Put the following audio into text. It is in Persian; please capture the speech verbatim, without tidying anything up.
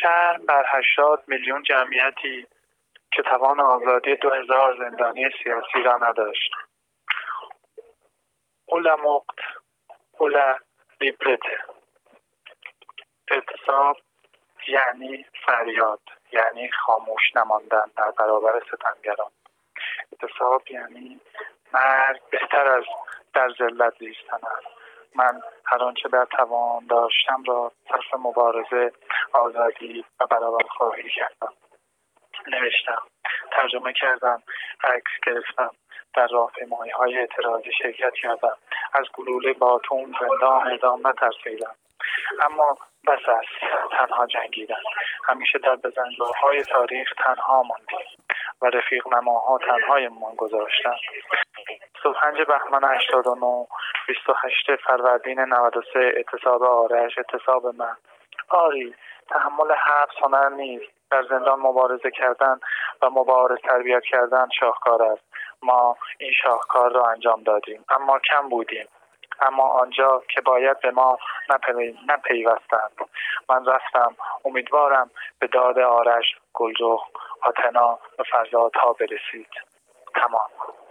شرم بر هشتاد میلیون جمعیتی که توان آزادی دو هزار زندانی سیاسی را نداشت. اولا مقت اولا لیبرته. اعتصاب یعنی فریاد، یعنی خاموش نماندن در برابر ستمگران. اعتصاب یعنی مرگ بهتر از در ذلت زیستن است. من هر آنچه در توان داشتم را صرف مبارزه، آزادی و برابرخواهی کردم. نوشتم، ترجمه کردم، عکس گرفتم، در راهپیمایی‌های اعتراضی شرکت کردم، از گلوله باتوم زندان اعدام نترسیدم. اما بس است تنها جنگیدن. همیشه در بزنگاه‌های تاریخ تنها ماندیم و رفیق نماها تنهایمان گذاشتن. بیست و پنج بهمن هشتاد و نه، بیست و هشت فروردین نود و سه، اعتصاب آرش، اعتصاب من. آری، تحمل حبس هنر نیست. در زندان مبارزه کردن و مبارز تربیت کردن شاهکار است. ما این شاهکار را انجام دادیم، اما کم بودیم. اما آنجا که باید به ما نپی... نپیوستند. من رفتم، امیدوارم به داد آرش، گلرخ، آتنا و فرزادها برسید. تمام.